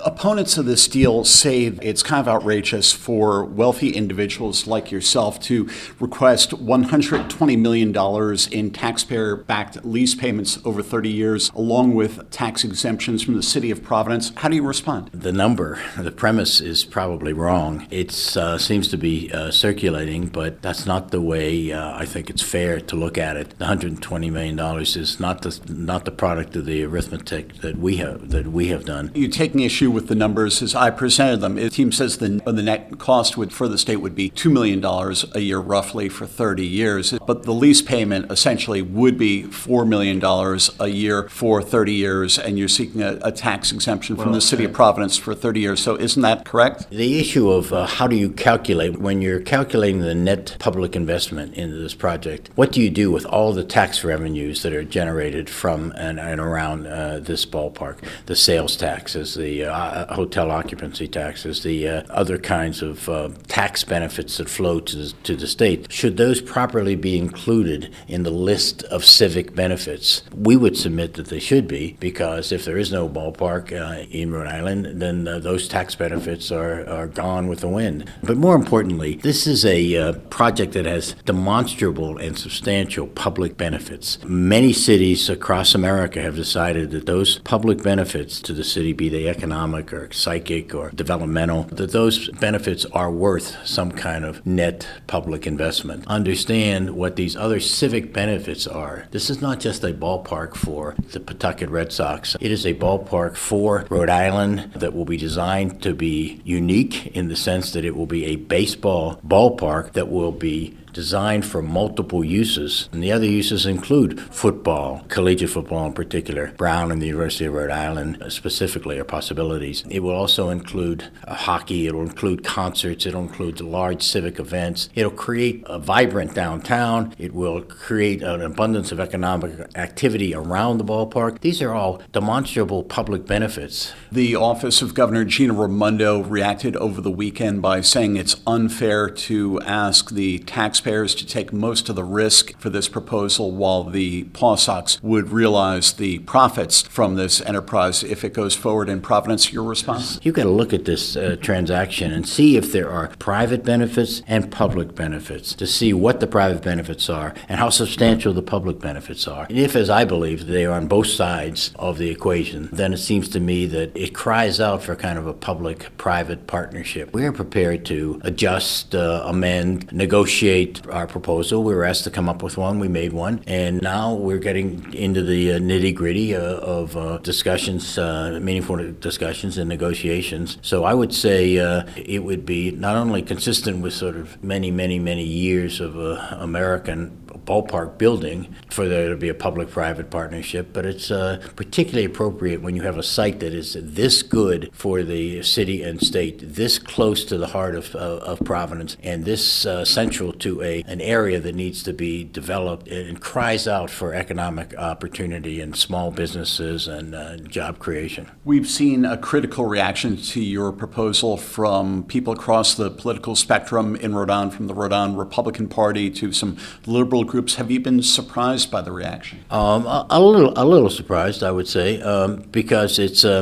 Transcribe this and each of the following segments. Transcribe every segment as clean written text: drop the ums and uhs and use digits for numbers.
Opponents of this deal say it's kind of outrageous for wealthy individuals like yourself to request $120 million in taxpayer-backed lease payments over 30 years, along with tax exemptions from the city of Providence. How do you respond? The premise is probably wrong. It seems to be circulating, but that's not the way I think it's fair to look at it. The $120 million is not the product of the arithmetic that we have done. You're taking issue with the numbers as I presented them. The team says the net cost for the state would be $2 million a year roughly for 30 years, but the lease payment essentially would be $4 million a year for 30 years, and you're seeking a tax exemption from the city of Providence for 30 years. So isn't that correct? The issue of how do you calculate, when you're calculating the net public investment into this project, what do you do with all the tax revenues that are generated from and around this ballpark? The sales taxes, the hotel occupancy taxes, the other kinds of tax benefits that flow to the state. Should those properly be included in the list of civic benefits? We would submit that they should be, because if there is no ballpark in Rhode Island, then those tax benefits are gone with the wind. But more importantly, this is a project that has demonstrable and substantial public benefits. Many cities across America have decided that those public benefits to the city, be they economic or psychic or developmental, that those benefits are worth some kind of net public investment. Understand what these other civic benefits are. This is not just a ballpark for the Pawtucket Red Sox. It is a ballpark for Rhode Island that will be designed to be unique in the sense that it will be a baseball ballpark that will be designed for multiple uses, and the other uses include football, collegiate football in particular. Brown and the University of Rhode Island specifically are possibilities. It will also include hockey, it will include concerts, it will include large civic events. It will create a vibrant downtown. It will create an abundance of economic activity around the ballpark. These are all demonstrable public benefits. The office of Governor Gina Raimondo reacted over the weekend by saying it's unfair to ask the taxpayers to take most of the risk for this proposal while the Paw Sox would realize the profits from this enterprise if it goes forward in Providence. Your response? You've got to look at this transaction and see if there are private benefits and public benefits, to see what the private benefits are and how substantial the public benefits are. And if, as I believe, they are on both sides of the equation, then it seems to me that it cries out for kind of a public-private partnership. We are prepared to adjust, amend, negotiate our proposal. We were asked to come up with one. We made one. And now we're getting into the nitty-gritty of discussions, meaningful discussions and negotiations. So I would say it would be not only consistent with sort of many, many, many years of American ballpark building for there to be a public-private partnership, but it's particularly appropriate when you have a site that is this good for the city and state, this close to the heart of Providence, and this central to an area that needs to be developed and cries out for economic opportunity and small businesses and job creation. We've seen a critical reaction to your proposal from people across the political spectrum in Rhode Island, from the Rhode Island Republican Party to some liberal groups. Have you been surprised by the reaction? A little surprised, I would say, because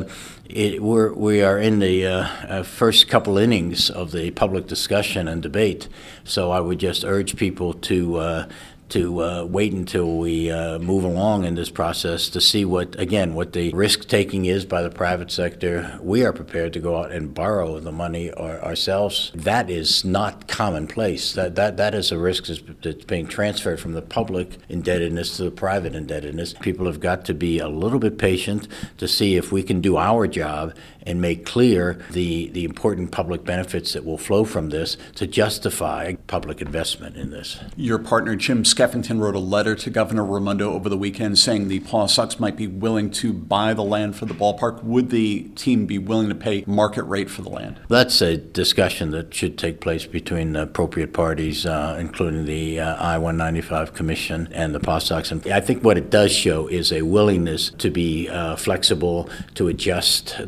we are in the first couple innings of the public discussion and debate. So I would just urge people to wait until we move along in this process to see what the risk-taking is by the private sector. We are prepared to go out and borrow the money ourselves. That is not commonplace. That is a risk that's being transferred from the public indebtedness to the private indebtedness. People have got to be a little bit patient to see if we can do our job and make clear the important public benefits that will flow from this to justify public investment in this. Your partner, Jim Skeffington, wrote a letter to Governor Raimondo over the weekend saying the Paw Sox might be willing to buy the land for the ballpark. Would the team be willing to pay market rate for the land? That's a discussion that should take place between the appropriate parties, including the I-195 Commission and the Paw Sox. And I think what it does show is a willingness to be flexible, to adjust the proposal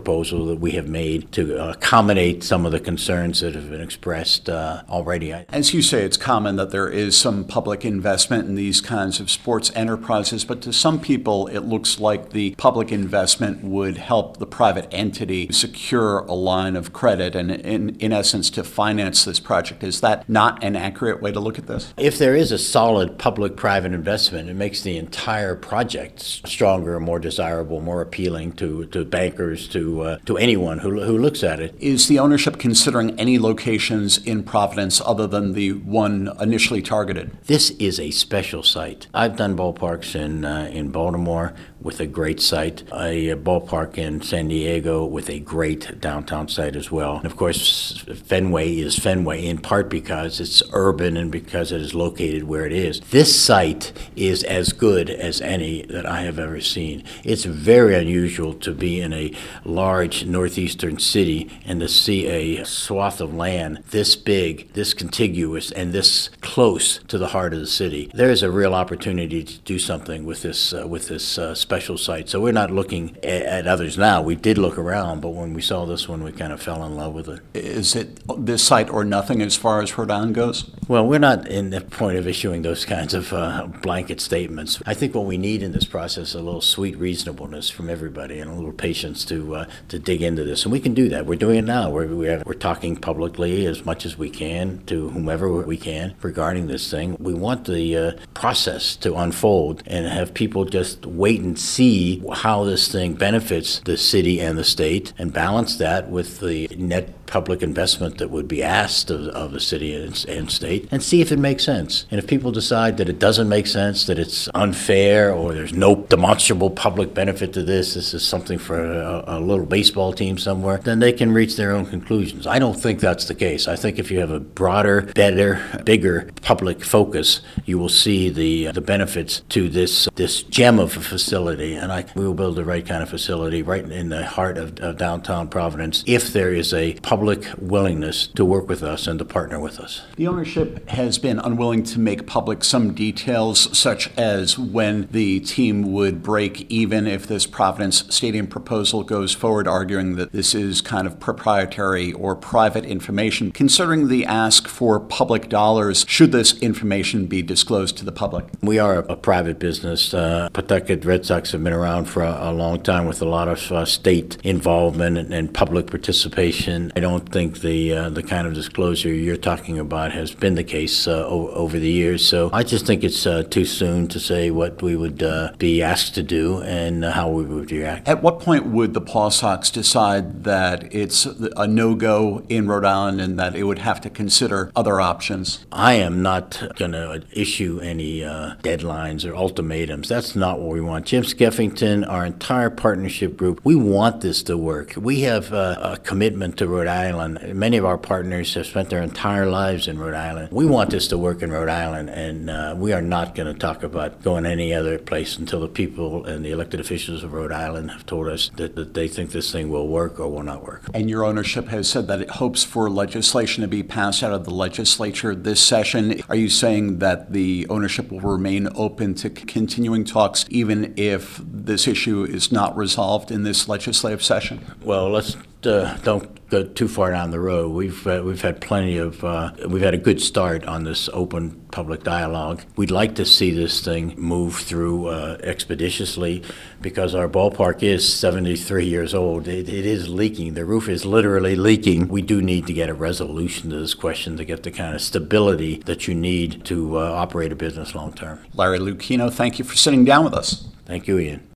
proposal that we have made to accommodate some of the concerns that have been expressed already. As you say, it's common that there is some public investment in these kinds of sports enterprises, but to some people, it looks like the public investment would help the private entity secure a line of credit and, in essence, to finance this project. Is that not an accurate way to look at this? If there is a solid public-private investment, it makes the entire project stronger, more desirable, more appealing to bankers, to anyone who looks at it. Is the ownership considering any locations in Providence other than the one initially targeted? This is a special site. I've done ballparks in Baltimore with a great site, a ballpark in San Diego with a great downtown site as well. And of course, Fenway is Fenway in part because it's urban and because it is located where it is. This site is as good as any that I have ever seen. It's very unusual to be in a large northeastern city and to see a swath of land this big, this contiguous, and this close to the heart of the city. There is a real opportunity to do something with this special site. So we're not looking at others now. We did look around, but when we saw this one, we kind of fell in love with it. Is it this site or nothing as far as Rhode Island goes? Well, we're not in the point of issuing those kinds of blanket statements. I think what we need in this process is a little sweet reasonableness from everybody and a little patience to dig into this. And we can do that. We're doing it now. We're talking publicly as much as we can to whomever we can regarding this thing. We want the process to unfold and have people just wait and see how this thing benefits the city and the state and balance that with the net public investment that would be asked of the city and state and see if it makes sense. And if people decide that it doesn't make sense, that it's unfair or there's no demonstrable public benefit to this is something for a little baseball team somewhere, then they can reach their own conclusions. I don't think that's the case. I think if you have a broader, better, bigger public focus, you will see the benefits to this gem of a facility. And we will build the right kind of facility right in the heart of downtown Providence if there is a public willingness to work with us and to partner with us. The ownership has been unwilling to make public some details, such as when the team would break even if this Providence Stadium proposal goes forward, arguing that this is kind of proprietary or private information. Considering the ask for public dollars, should this information be disclosed to the public? We are a private business. Pawtucket Red Sox have been around for a long time with a lot of state involvement and public participation. I don't think the kind of disclosure you're talking about has been the case over the years. So I just think it's too soon to say what we would be asked to do and how we would react. At what point would the Paw Sox decide that it's a no-go in Rhode Island and that it would have to consider other options? I am not going to issue any deadlines or ultimatums. That's not what we want. Jim Skeffington, our entire partnership group, we want this to work. We have a commitment to Rhode Island. Many of our partners have spent their entire lives in Rhode Island. We want this to work in Rhode Island, and we are not going to talk about going any other place until the people and the elected officials of Rhode Island have told us that they think this thing will work or will not work. And your ownership has said that it hopes for legislation to be passed out of the legislature this session. Are you saying that the ownership will remain open to continuing talks even if this issue is not resolved in this legislative session? Well, let's don't go too far down the road. We've had plenty of we've had a good start on this open public dialogue. We'd like to see this thing move through expeditiously because our ballpark is 73 years old. It is leaking. The roof is literally leaking. We do need to get a resolution to this question to get the kind of stability that you need to operate a business long term. Larry Lucchino, thank you for sitting down with us. Thank you, Ian.